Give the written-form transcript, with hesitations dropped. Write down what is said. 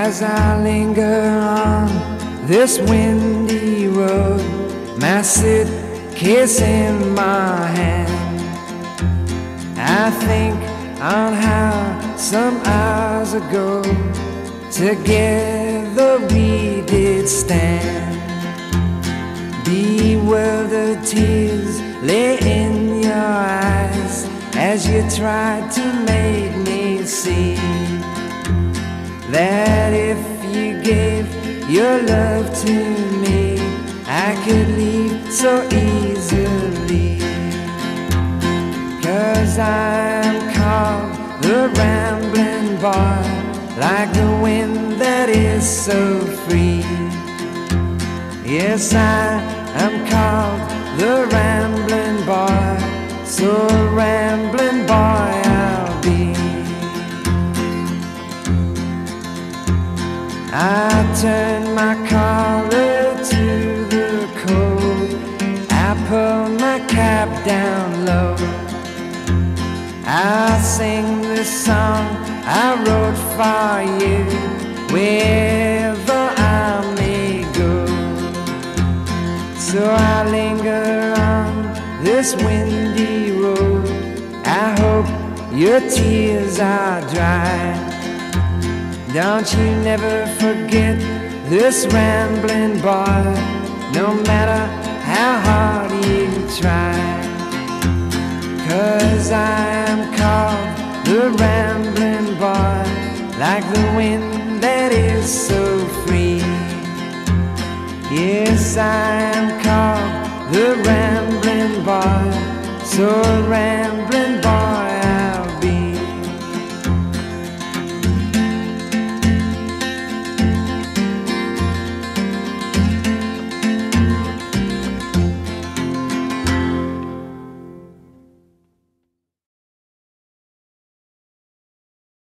As I linger on this windy road, my suitcase in my hand, I think on how some hours ago together we did stand. Bewildered tears lay in your eyes as you tried to make me see that if you gave your love to me, I could leave so easily. 'Cause I'm called the rambling boy, like the wind that is so free. Yes, I am called the rambling boy, so rambling boy I'll be. I turn my collar to the cold, I pull my cap down low, I sing this song I wrote for you, wherever I may go. So I linger on this windy road, I hope your tears are dry. Don't you never forget this rambling boy, no matter how hard you try. 'Cause I am called the rambling boy, like the wind that is so free. Yes, I am called the rambling boy, so rambling boy